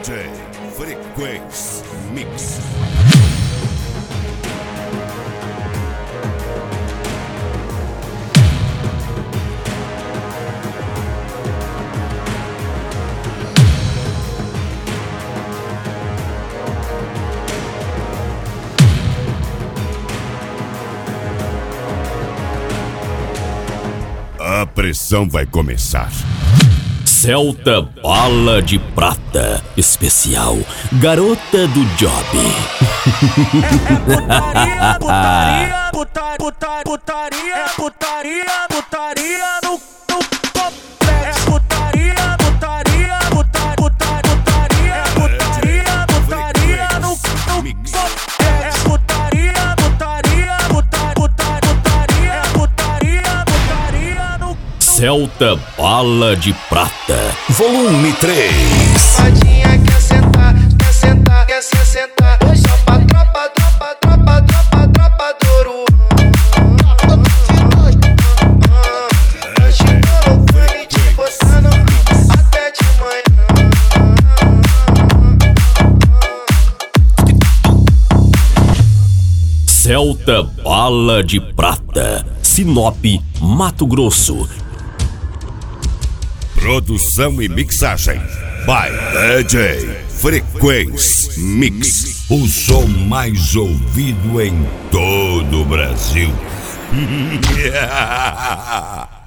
DJ Frequência Mix. A pressão vai começar. Celta Bala de Prata Especial Garota do Job. Putaria no complexo. Putaria no complexo. Putaria no Celta Bala de Prata Volume 3. Tadinha quer sentar, quer se sentar. Só pra tropa do ouro. Hoje tô loucura e te botando até de manhã. Celta Bala de Prata, Sinop, Mato Grosso. Produção e mixagem by DJ Frequência Mix. O som mais ouvido em todo o Brasil.